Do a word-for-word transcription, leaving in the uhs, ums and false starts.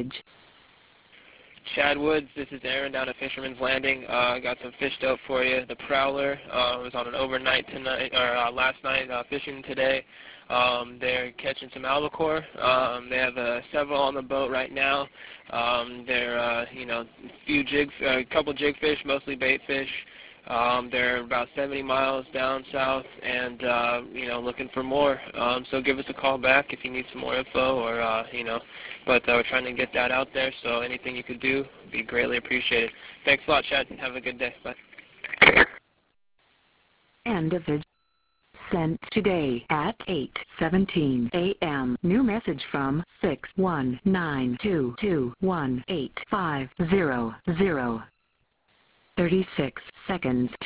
message. Chad Woods, this is Aaron down at Fisherman's Landing. I uh, got some fish dope for you. The Prowler uh, was on an overnight tonight, or uh, last night, uh, fishing today. Um, they're catching some albacore. Um, they have uh, several on the boat right now. Um, they're, uh, you know, few jig, uh, a couple jig fish, mostly bait fish. Um, they're about seventy miles down south, and uh, you know, looking for more. Um, so give us a call back if you need some more info, or uh, you know. But uh, we're trying to get that out there. So anything you could do would be greatly appreciated. Thanks a lot, Chad. Have a good day. Bye. End of video. Sent today at eight seventeen a m New message from six one nine two two one eight five zero zero. thirty-six seconds.